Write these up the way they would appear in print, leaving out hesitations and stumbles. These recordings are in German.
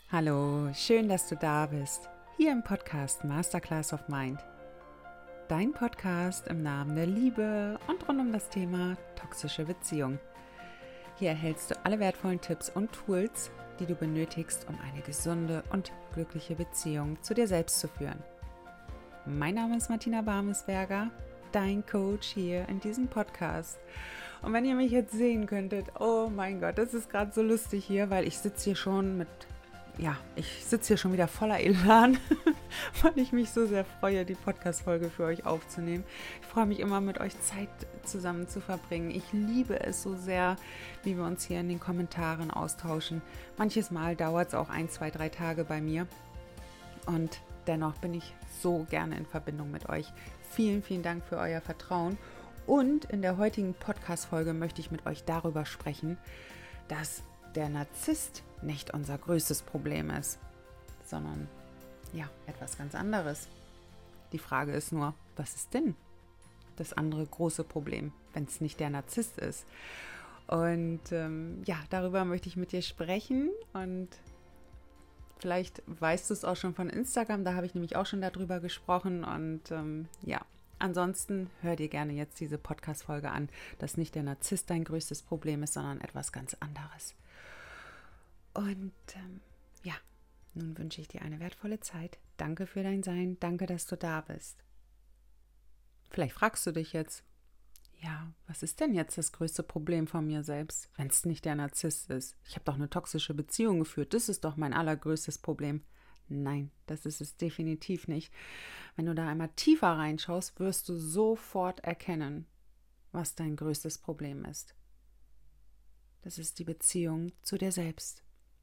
Hallo, schön, dass du da bist. Hier im Podcast Masterclass of Mind. Dein Podcast im Namen der Liebe und rund um das Thema toxische Beziehung. Hier erhältst du alle wertvollen Tipps und Tools, die du benötigst, um eine gesunde und glückliche Beziehung zu dir selbst zu führen. Mein Name ist Martina Barmesberger, dein Coach hier in diesem Podcast. Und wenn ihr mich jetzt sehen könntet, oh mein Gott, das ist gerade so lustig hier, weil ich sitze hier schon wieder voller Elan, weil ich mich so sehr freue, die Podcast-Folge für euch aufzunehmen. Ich freue mich immer, mit euch Zeit zusammen zu verbringen. Ich liebe es so sehr, wie wir uns hier in den Kommentaren austauschen. Manches Mal dauert es auch 1, 2, 3 Tage bei mir. Und dennoch bin ich so gerne in Verbindung mit euch. Vielen, vielen Dank für euer Vertrauen. Und in der heutigen Podcast-Folge möchte ich mit euch darüber sprechen, dass der Narzisst nicht unser größtes Problem ist, sondern etwas ganz anderes. Die Frage ist nur, was ist denn das andere große Problem, wenn es nicht der Narzisst ist? Und darüber möchte ich mit dir sprechen und vielleicht weißt du es auch schon von Instagram, da habe ich nämlich auch schon darüber gesprochen und ansonsten hör dir gerne jetzt diese Podcast-Folge an, dass nicht der Narzisst dein größtes Problem ist, sondern etwas ganz anderes. Und nun wünsche ich dir eine wertvolle Zeit. Danke für dein Sein, danke, dass du da bist. Vielleicht fragst du dich jetzt, was ist denn jetzt das größte Problem von mir selbst, wenn es nicht der Narzisst ist? Ich habe doch eine toxische Beziehung geführt, das ist doch mein allergrößtes Problem. Nein, das ist es definitiv nicht. Wenn du da einmal tiefer reinschaust, wirst du sofort erkennen, was dein größtes Problem ist. Das ist die Beziehung zu dir selbst.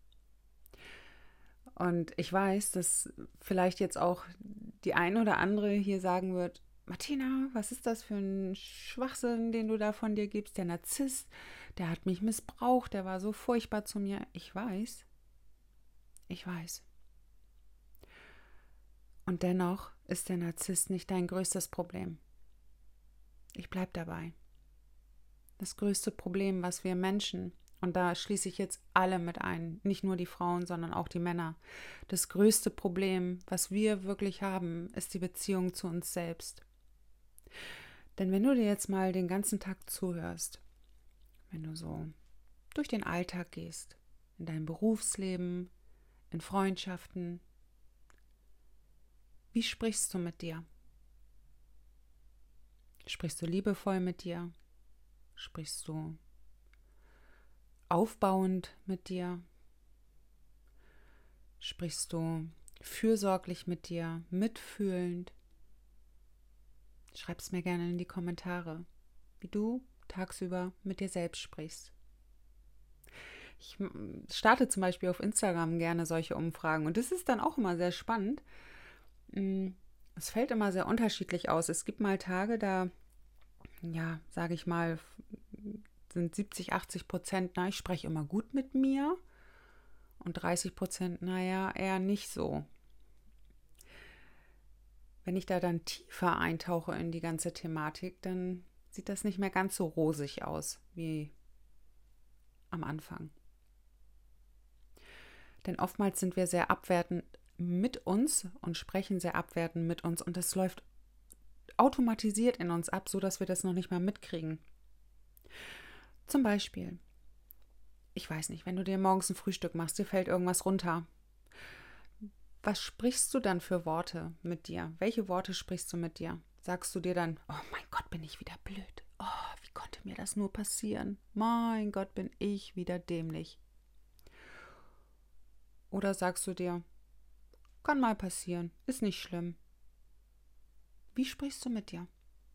Und ich weiß, dass vielleicht jetzt auch die ein oder andere hier sagen wird, Martina, was ist das für ein Schwachsinn, den du da von dir gibst? Der Narzisst, der hat mich missbraucht, der war so furchtbar zu mir. Ich weiß. Und dennoch ist der Narzisst nicht dein größtes Problem. Ich bleibe dabei. Das größte Problem, was wir Menschen, und da schließe ich jetzt alle mit ein, nicht nur die Frauen, sondern auch die Männer. Das größte Problem, was wir wirklich haben, ist die Beziehung zu uns selbst. Denn wenn du dir jetzt mal den ganzen Tag zuhörst, wenn du so durch den Alltag gehst, in deinem Berufsleben, in Freundschaften, wie sprichst du mit dir? Sprichst du liebevoll mit dir? Sprichst du aufbauend mit dir? Sprichst du fürsorglich mit dir, mitfühlend? Schreib es mir gerne in die Kommentare, wie du tagsüber mit dir selbst sprichst. Ich starte zum Beispiel auf Instagram gerne solche Umfragen und das ist dann auch immer sehr spannend. Es fällt immer sehr unterschiedlich aus. Es gibt mal Tage, da, sage ich mal, sind 70-80%, ich spreche immer gut mit mir und 30%, eher nicht so. Wenn ich da dann tiefer eintauche in die ganze Thematik, dann sieht das nicht mehr ganz so rosig aus wie am Anfang. Denn oftmals sind wir sehr abwertend mit uns und sprechen sehr abwertend mit uns und das läuft automatisiert in uns ab, sodass wir das noch nicht mal mitkriegen. Zum Beispiel, ich weiß nicht, wenn du dir morgens ein Frühstück machst, dir fällt irgendwas runter. Was sprichst du dann für Worte mit dir? Welche Worte sprichst du mit dir? Sagst du dir dann, oh mein Gott, bin ich wieder blöd. Oh, wie konnte mir das nur passieren? Mein Gott, bin ich wieder dämlich. Oder sagst du dir, kann mal passieren, ist nicht schlimm. Wie sprichst du mit dir?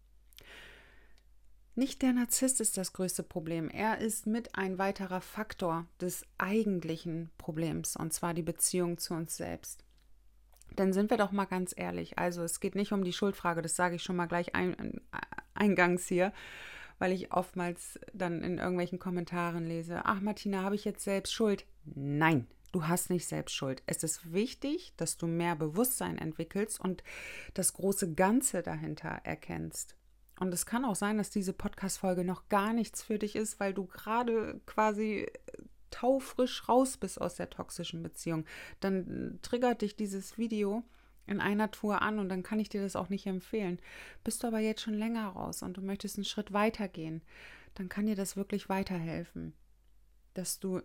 Nicht der Narzisst ist das größte Problem. Er ist mit ein weiterer Faktor des eigentlichen Problems, und zwar die Beziehung zu uns selbst. Denn sind wir doch mal ganz ehrlich, also es geht nicht um die Schuldfrage, das sage ich schon mal gleich eingangs hier, weil ich oftmals dann in irgendwelchen Kommentaren lese, ach Martina, habe ich jetzt selbst Schuld? Nein, du hast nicht selbst Schuld. Es ist wichtig, dass du mehr Bewusstsein entwickelst und das große Ganze dahinter erkennst. Und es kann auch sein, dass diese Podcast-Folge noch gar nichts für dich ist, weil du gerade quasi taufrisch raus bist aus der toxischen Beziehung, dann triggert dich dieses Video in einer Tour an und dann kann ich dir das auch nicht empfehlen. Bist du aber jetzt schon länger raus und du möchtest einen Schritt weiter gehen, dann kann dir das wirklich weiterhelfen, dass du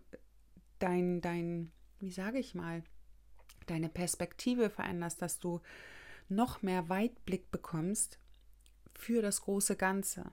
wie sage ich mal, deine Perspektive veränderst, dass du noch mehr Weitblick bekommst für das große Ganze.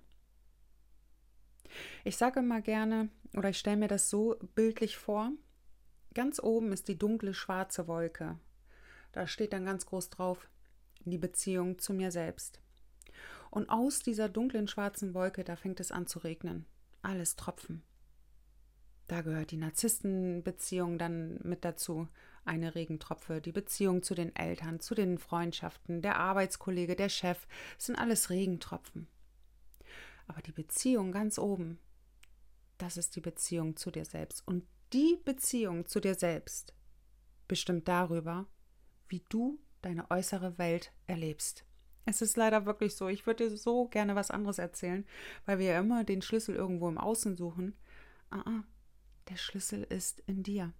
Ich sage immer gerne, oder ich stelle mir das so bildlich vor, ganz oben ist die dunkle schwarze Wolke. Da steht dann ganz groß drauf, die Beziehung zu mir selbst. Und aus dieser dunklen schwarzen Wolke, da fängt es an zu regnen. Alles Tropfen. Da gehört die Narzisstenbeziehung dann mit dazu, eine Regentropfe, die Beziehung zu den Eltern, zu den Freundschaften, der Arbeitskollege, der Chef, sind alles Regentropfen. Aber die Beziehung ganz oben, das ist die Beziehung zu dir selbst. Und die Beziehung zu dir selbst bestimmt darüber, wie du deine äußere Welt erlebst. Es ist leider wirklich so, ich würde dir so gerne was anderes erzählen, weil wir ja immer den Schlüssel irgendwo im Außen suchen. Der Schlüssel ist in dir.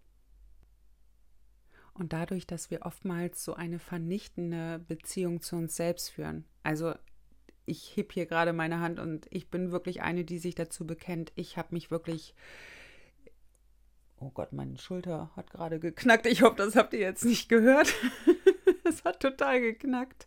Und dadurch, dass wir oftmals so eine vernichtende Beziehung zu uns selbst führen, also ich heb hier gerade meine Hand und ich bin wirklich eine, die sich dazu bekennt, ich habe mich wirklich, oh Gott, meine Schulter hat gerade geknackt, ich hoffe, das habt ihr jetzt nicht gehört. Es hat total geknackt.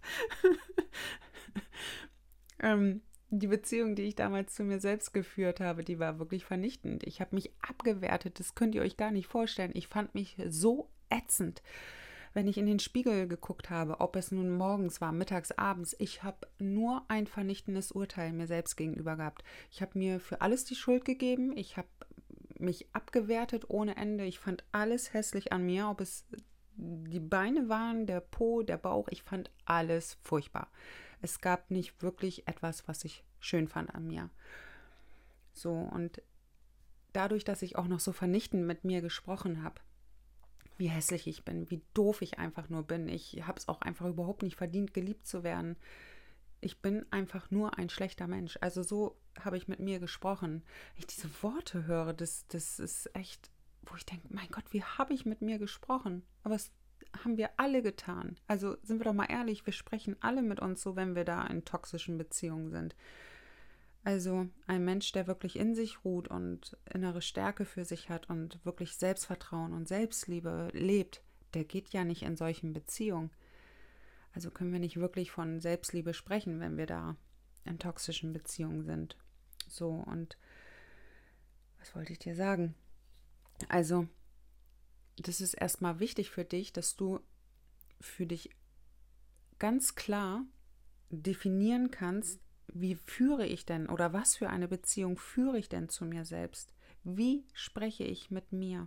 Die Beziehung, die ich damals zu mir selbst geführt habe, die war wirklich vernichtend. Ich habe mich abgewertet, das könnt ihr euch gar nicht vorstellen. Ich fand mich so ätzend, wenn ich in den Spiegel geguckt habe, ob es nun morgens war, mittags, abends. Ich habe nur ein vernichtendes Urteil mir selbst gegenüber gehabt. Ich habe mir für alles die Schuld gegeben. Ich habe mich abgewertet ohne Ende. Ich fand alles hässlich an mir, ob es die Beine waren, der Po, der Bauch. Ich fand alles furchtbar. Es gab nicht wirklich etwas, was ich schön fand an mir. So, und dadurch, dass ich auch noch so vernichtend mit mir gesprochen habe, wie hässlich ich bin, wie doof ich einfach nur bin. Ich habe es auch einfach überhaupt nicht verdient, geliebt zu werden. Ich bin einfach nur ein schlechter Mensch. Also so habe ich mit mir gesprochen. Wenn ich diese Worte höre, das ist echt, wo ich denke, mein Gott, wie habe ich mit mir gesprochen? Aber es haben wir alle getan. Also sind wir doch mal ehrlich, wir sprechen alle mit uns so, wenn wir da in toxischen Beziehungen sind. Also ein Mensch, der wirklich in sich ruht und innere Stärke für sich hat und wirklich Selbstvertrauen und Selbstliebe lebt, der geht ja nicht in solchen Beziehungen. Also können wir nicht wirklich von Selbstliebe sprechen, wenn wir da in toxischen Beziehungen sind. So, und was wollte ich dir sagen? Also, das ist erstmal wichtig für dich, dass du für dich ganz klar definieren kannst, wie führe ich denn oder was für eine Beziehung führe ich denn zu mir selbst? Wie spreche ich mit mir?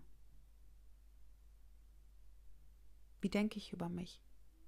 Wie denke ich über mich?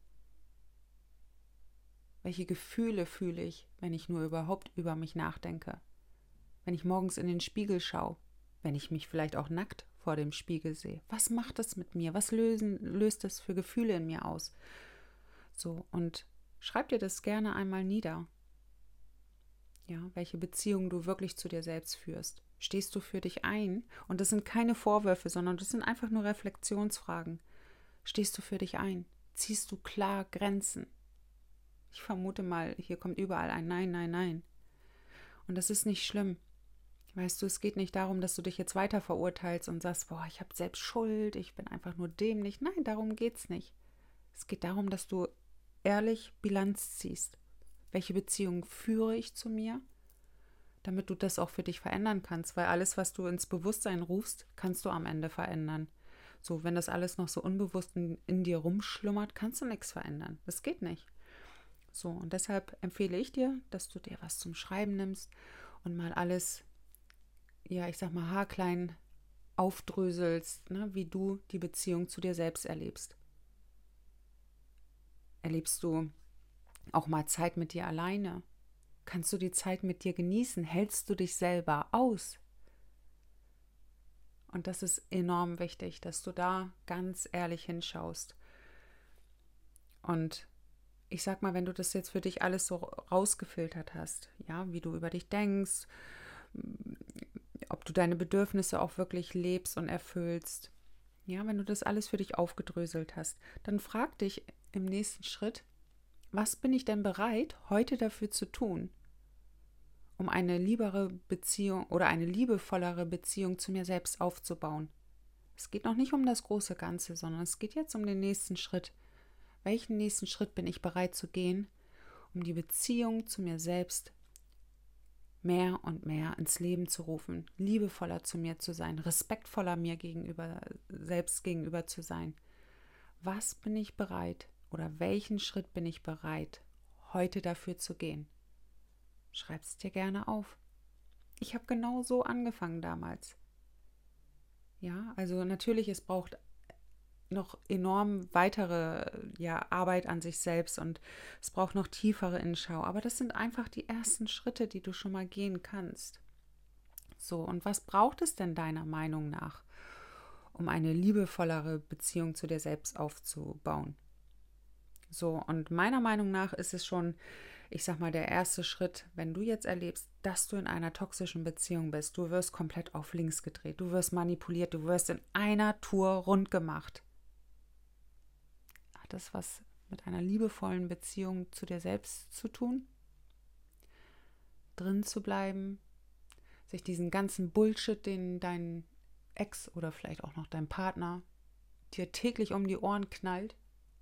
Welche Gefühle fühle ich, wenn ich nur überhaupt über mich nachdenke? Wenn ich morgens in den Spiegel schaue, wenn ich mich vielleicht auch nackt vor dem Spiegel sehe. Was macht das mit mir? Was löst das für Gefühle in mir aus? So, und schreib dir das gerne einmal nieder. Ja, welche Beziehung du wirklich zu dir selbst führst. Stehst du für dich ein? Und das sind keine Vorwürfe, sondern das sind einfach nur Reflexionsfragen. Stehst du für dich ein? Ziehst du klar Grenzen? Ich vermute mal, hier kommt überall ein Nein, Nein, Nein. Und das ist nicht schlimm. Weißt du, es geht nicht darum, dass du dich jetzt weiter verurteilst und sagst, boah, ich habe selbst Schuld, ich bin einfach nur dämlich. Nein, darum geht's nicht. Es geht darum, dass du ehrlich Bilanz ziehst. Welche Beziehung führe ich zu mir, damit du das auch für dich verändern kannst, weil alles, was du ins Bewusstsein rufst, kannst du am Ende verändern. So, wenn das alles noch so unbewusst in dir rumschlummert, kannst du nichts verändern. Das geht nicht. So, und deshalb empfehle ich dir, dass du dir was zum Schreiben nimmst und mal alles, ja, ich sag mal, haarklein aufdröselst, ne, wie du die Beziehung zu dir selbst erlebst. Erlebst du auch mal Zeit mit dir alleine? Kannst du die Zeit mit dir genießen? Hältst du dich selber aus? Und das ist enorm wichtig, dass du da ganz ehrlich hinschaust. Und ich sag mal, wenn du das jetzt für dich alles so rausgefiltert hast, ja, wie du über dich denkst, ob du deine Bedürfnisse auch wirklich lebst und erfüllst. Ja, wenn du das alles für dich aufgedröselt hast, dann frag dich im nächsten Schritt, was bin ich denn bereit, heute dafür zu tun, um eine liebere Beziehung oder eine liebevollere Beziehung zu mir selbst aufzubauen. Es geht noch nicht um das große Ganze, sondern es geht jetzt um den nächsten Schritt. Welchen nächsten Schritt bin ich bereit zu gehen, um die Beziehung zu mir selbst mehr und mehr ins Leben zu rufen, liebevoller zu mir zu sein, respektvoller mir gegenüber, selbst gegenüber zu sein. Was bin ich bereit oder welchen Schritt bin ich bereit, heute dafür zu gehen? Schreib es dir gerne auf. Ich habe genau so angefangen damals. Ja, also natürlich, es braucht noch enorm weitere Arbeit an sich selbst und es braucht noch tiefere Inschau. Aber das sind einfach die ersten Schritte, die du schon mal gehen kannst. So, und was braucht es denn deiner Meinung nach, um eine liebevollere Beziehung zu dir selbst aufzubauen? So, und meiner Meinung nach ist es schon, ich sag mal, der erste Schritt, wenn du jetzt erlebst, dass du in einer toxischen Beziehung bist. Du wirst komplett auf links gedreht, du wirst manipuliert, du wirst in einer Tour rund gemacht. Hat das was mit einer liebevollen Beziehung zu dir selbst zu tun? Drin zu bleiben, sich diesen ganzen Bullshit, den dein Ex oder vielleicht auch noch dein Partner dir täglich um die Ohren knallt?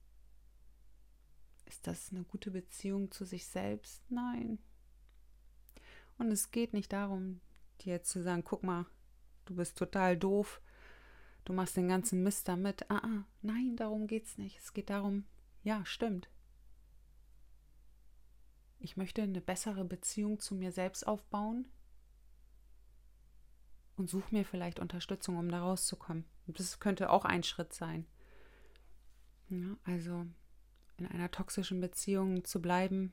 Ist das eine gute Beziehung zu sich selbst? Nein. Und es geht nicht darum, dir jetzt zu sagen, guck mal, du bist total doof, du machst den ganzen Mist damit. Nein, darum geht's nicht. Es geht darum, ja, stimmt. Ich möchte eine bessere Beziehung zu mir selbst aufbauen und suche mir vielleicht Unterstützung, um da rauszukommen. Das könnte auch ein Schritt sein. Ja, also in einer toxischen Beziehung zu bleiben,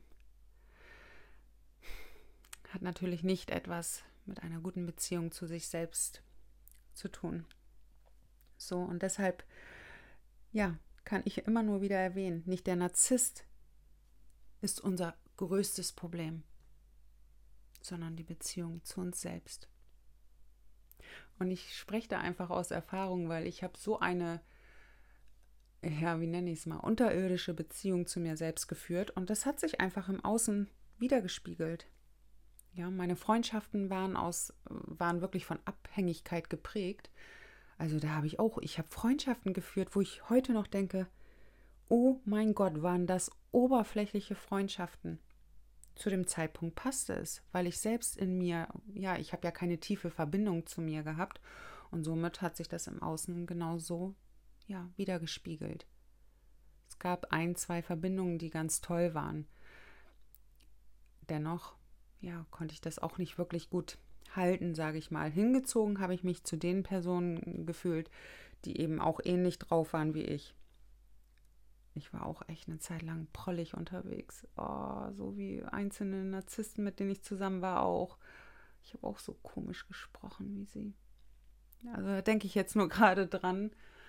hat natürlich nicht etwas mit einer guten Beziehung zu sich selbst zu tun. So, und deshalb, kann ich immer nur wieder erwähnen, nicht der Narzisst ist unser größtes Problem, sondern die Beziehung zu uns selbst. Und ich spreche da einfach aus Erfahrung, weil ich habe so eine, wie nenne ich es mal, unterirdische Beziehung zu mir selbst geführt und das hat sich einfach im Außen wiedergespiegelt. Ja, meine Freundschaften waren wirklich von Abhängigkeit geprägt. Also da habe ich habe Freundschaften geführt, wo ich heute noch denke, oh mein Gott, waren das oberflächliche Freundschaften. Zu dem Zeitpunkt passte es, weil ich selbst in mir, ich habe ja keine tiefe Verbindung zu mir gehabt und somit hat sich das im Außen genauso, wiedergespiegelt. Es gab 1, 2 Verbindungen, die ganz toll waren. Dennoch, konnte ich das auch nicht wirklich gut halten, sage ich mal. Hingezogen habe ich mich zu den Personen gefühlt, die eben auch ähnlich drauf waren wie ich. Ich war auch echt eine Zeit lang prollig unterwegs. Oh, so wie einzelne Narzissten, mit denen ich zusammen war auch. Ich habe auch so komisch gesprochen wie sie. Also da denke ich jetzt nur gerade dran.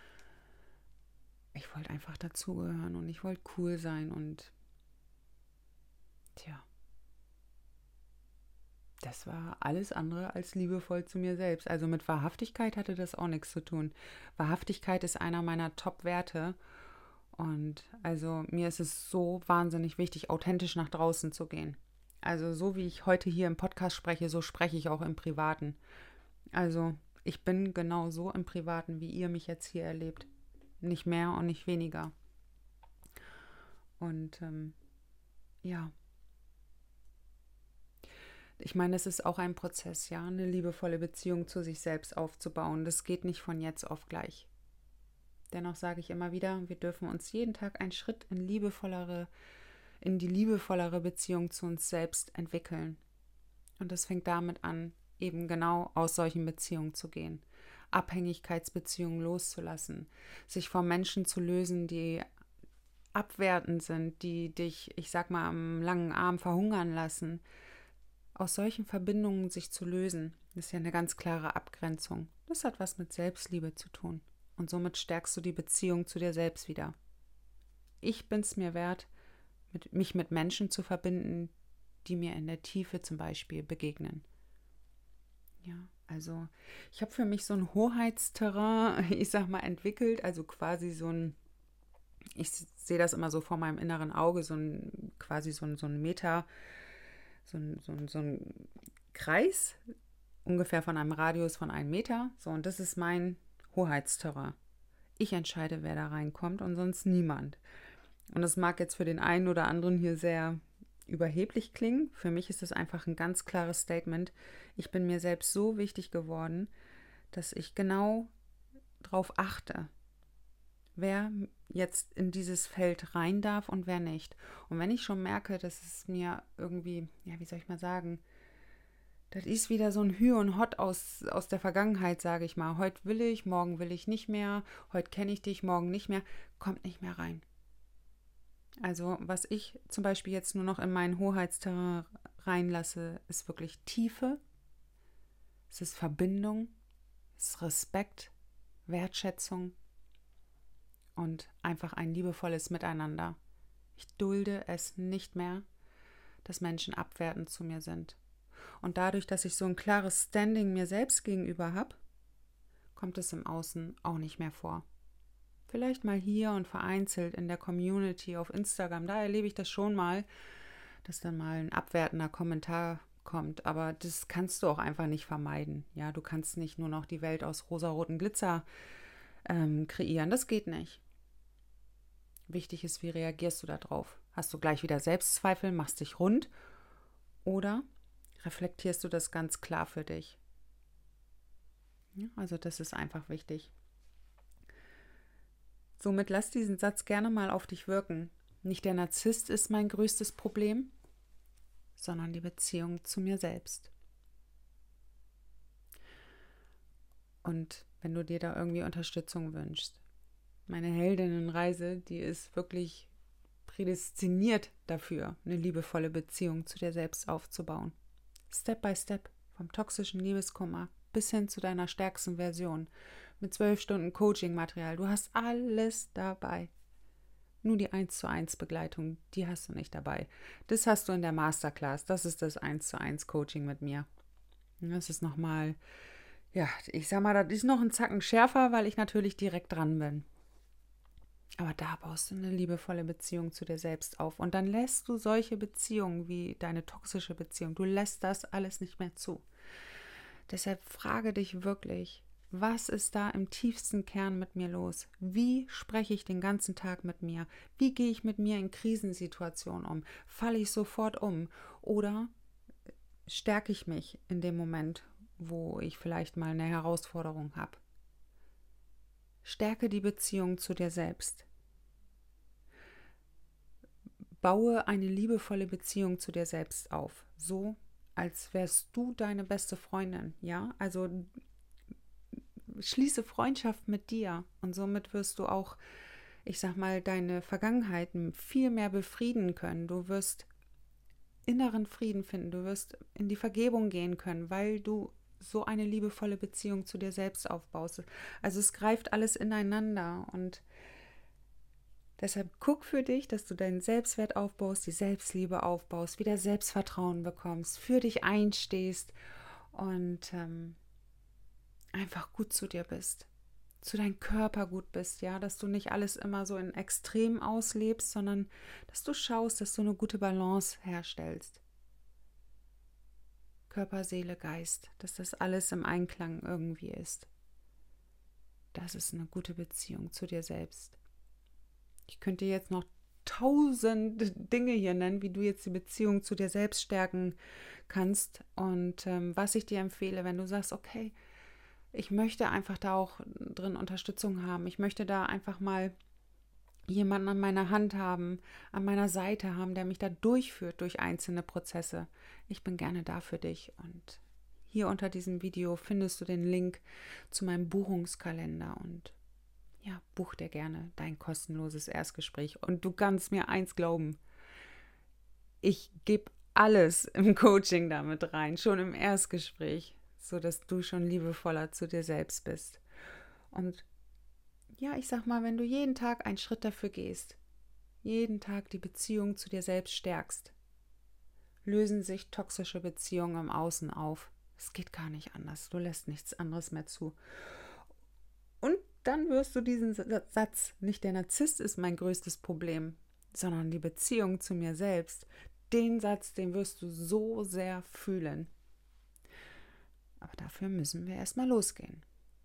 Ich wollte einfach dazugehören und ich wollte cool sein und das war alles andere als liebevoll zu mir selbst. Also mit Wahrhaftigkeit hatte das auch nichts zu tun. Wahrhaftigkeit ist einer meiner Top-Werte. Und also mir ist es so wahnsinnig wichtig, authentisch nach draußen zu gehen. Also so wie ich heute hier im Podcast spreche, so spreche ich auch im Privaten. Also ich bin genau so im Privaten, wie ihr mich jetzt hier erlebt. Nicht mehr und nicht weniger. Und ich meine, es ist auch ein Prozess, eine liebevolle Beziehung zu sich selbst aufzubauen. Das geht nicht von jetzt auf gleich. Dennoch sage ich immer wieder, wir dürfen uns jeden Tag einen Schritt in die liebevollere Beziehung zu uns selbst entwickeln. Und das fängt damit an, eben genau aus solchen Beziehungen zu gehen. Abhängigkeitsbeziehungen loszulassen, sich von Menschen zu lösen, die abwertend sind, die dich, ich sag mal, am langen Arm verhungern lassen. Aus solchen Verbindungen sich zu lösen, ist ja eine ganz klare Abgrenzung. Das hat was mit Selbstliebe zu tun. Und somit stärkst du die Beziehung zu dir selbst wieder. Ich bin es mir wert, mich mit Menschen zu verbinden, die mir in der Tiefe zum Beispiel begegnen. Ja, Also ich habe für mich so ein Hoheitsterrain, ich sag mal, entwickelt, also quasi ich sehe das immer so vor meinem inneren Auge, quasi so ein Meter, so ein Kreis, ungefähr von einem Radius von 1 Meter. So, und das ist mein Hoheitsterrain. Ich entscheide, wer da reinkommt und sonst niemand. Und das mag jetzt für den einen oder anderen hier sehr überheblich klingen. Für mich ist das einfach ein ganz klares Statement. Ich bin mir selbst so wichtig geworden, dass ich genau darauf achte, wer jetzt in dieses Feld rein darf und wer nicht. Und wenn ich schon merke, dass es mir irgendwie, ja, wie soll ich mal sagen, das ist wieder so ein Hü und Hott aus der Vergangenheit, sage ich mal. Heute will ich, morgen will ich nicht mehr, heute kenne ich dich, morgen nicht mehr, kommt nicht mehr rein. Also was ich zum Beispiel jetzt nur noch in meinen Hoheitsterrain reinlasse, ist wirklich Tiefe, es ist Verbindung, es ist Respekt, Wertschätzung und einfach ein liebevolles Miteinander. Ich dulde es nicht mehr, dass Menschen abwertend zu mir sind. Und dadurch, dass ich so ein klares Standing mir selbst gegenüber habe, kommt es im Außen auch nicht mehr vor. Vielleicht mal hier und vereinzelt in der Community auf Instagram, da erlebe ich das schon mal, dass dann mal ein abwertender Kommentar kommt. Aber das kannst du auch einfach nicht vermeiden. Ja, du kannst nicht nur noch die Welt aus rosaroten Glitzer kreieren. Das geht nicht. Wichtig ist, wie reagierst du darauf? Hast du gleich wieder Selbstzweifel, machst dich rund oder reflektierst du das ganz klar für dich? Ja, also das ist einfach wichtig. Somit lass diesen Satz gerne mal auf dich wirken. Nicht der Narzisst ist mein größtes Problem, sondern die Beziehung zu mir selbst. Und wenn du dir da irgendwie Unterstützung wünschst, meine Heldinnenreise, die ist wirklich prädestiniert dafür, eine liebevolle Beziehung zu dir selbst aufzubauen. Step by Step, vom toxischen Liebeskummer bis hin zu deiner stärksten Version. Mit 12 Stunden Coaching-Material. Du hast alles dabei. Nur die 1:1 Begleitung, die hast du nicht dabei. Das hast du in der Masterclass. Das ist das 1:1 Coaching mit mir. Das ist nochmal, ja, ich sag mal, das ist noch ein Zacken schärfer, weil ich natürlich direkt dran bin. Aber da baust du eine liebevolle Beziehung zu dir selbst auf. Und dann lässt du solche Beziehungen wie deine toxische Beziehung, du lässt das alles nicht mehr zu. Deshalb frage dich wirklich, was ist da im tiefsten Kern mit mir los? Wie spreche ich den ganzen Tag mit mir? Wie gehe ich mit mir in Krisensituationen um? Falle ich sofort um? Oder stärke ich mich in dem Moment, wo ich vielleicht mal eine Herausforderung habe? Stärke die Beziehung zu dir selbst. Baue eine liebevolle Beziehung zu dir selbst auf. So, als wärst du deine beste Freundin. Ja, also schließe Freundschaft mit dir und somit wirst du auch, ich sag mal, deine Vergangenheiten viel mehr befrieden können. Du wirst inneren Frieden finden, du wirst in die Vergebung gehen können, weil du so eine liebevolle Beziehung zu dir selbst aufbaust. Also es greift alles ineinander und deshalb guck für dich, dass du deinen Selbstwert aufbaust, die Selbstliebe aufbaust, wieder Selbstvertrauen bekommst, für dich einstehst und einfach gut zu dir bist, zu deinem Körper gut bist, ja, dass du nicht alles immer so in Extrem auslebst, sondern dass du schaust, dass du eine gute Balance herstellst. Körper, Seele, Geist, dass das alles im Einklang irgendwie ist. Das ist eine gute Beziehung zu dir selbst. Ich könnte jetzt noch 1000 Dinge hier nennen, wie du jetzt die Beziehung zu dir selbst stärken kannst und was ich dir empfehle, wenn du sagst, okay, ich möchte einfach da auch drin Unterstützung haben. Ich möchte da einfach mal jemanden an meiner Hand haben, an meiner Seite haben, der mich da durchführt durch einzelne Prozesse. Ich bin gerne da für dich und hier unter diesem Video findest du den Link zu meinem Buchungskalender und ja, buch dir gerne dein kostenloses Erstgespräch und du kannst mir eins glauben, ich gebe alles im Coaching damit rein, schon im Erstgespräch, sodass du schon liebevoller zu dir selbst bist. Und ja, ich sag mal, wenn du jeden Tag einen Schritt dafür gehst, jeden Tag die Beziehung zu dir selbst stärkst, lösen sich toxische Beziehungen im Außen auf. Es geht gar nicht anders. Du lässt nichts anderes mehr zu. Und dann wirst du diesen Satz, nicht der Narzisst ist mein größtes Problem, sondern die Beziehung zu mir selbst, den Satz, den wirst du so sehr fühlen. Aber dafür müssen wir erstmal losgehen.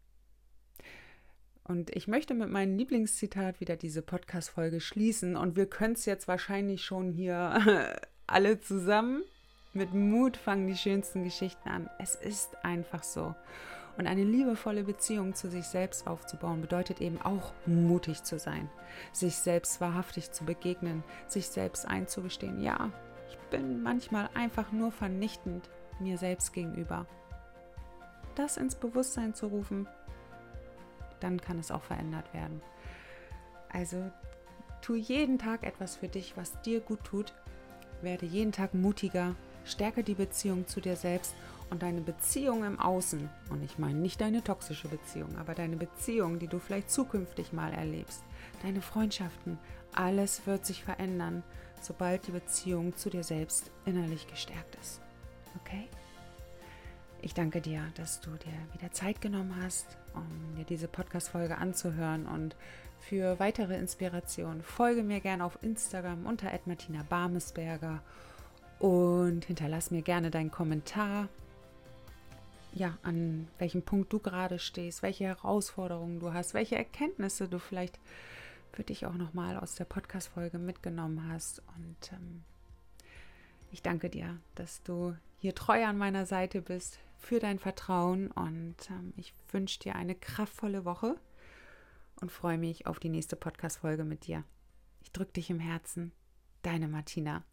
Und ich möchte mit meinem Lieblingszitat wieder diese Podcast-Folge schließen. Und wir können es jetzt wahrscheinlich schon hier alle zusammen. Mit Mut fangen die schönsten Geschichten an. Es ist einfach so. Und eine liebevolle Beziehung zu sich selbst aufzubauen, bedeutet eben auch mutig zu sein. Sich selbst wahrhaftig zu begegnen, sich selbst einzugestehen. Ja, ich bin manchmal einfach nur vernichtend mir selbst gegenüber. Das ins Bewusstsein zu rufen, dann kann es auch verändert werden. Also tu jeden Tag etwas für dich, was dir gut tut. Werde jeden Tag mutiger, stärke die Beziehung zu dir selbst und deine Beziehung im Außen. Und ich meine nicht deine toxische Beziehung, aber deine Beziehung, die du vielleicht zukünftig mal erlebst. Deine Freundschaften, alles wird sich verändern, sobald die Beziehung zu dir selbst innerlich gestärkt ist. Okay? Ich danke dir, dass du dir wieder Zeit genommen hast, um dir diese Podcast-Folge anzuhören, und für weitere Inspiration folge mir gerne auf Instagram unter @martina-barmesberger und hinterlass mir gerne deinen Kommentar, ja, an welchem Punkt du gerade stehst, welche Herausforderungen du hast, welche Erkenntnisse du vielleicht für dich auch nochmal aus der Podcast-Folge mitgenommen hast. Und ich danke dir, dass du hier treu an meiner Seite bist, für dein Vertrauen, und ich wünsche dir eine kraftvolle Woche und freue mich auf die nächste Podcast-Folge mit dir. Ich drücke dich im Herzen. Deine Martina.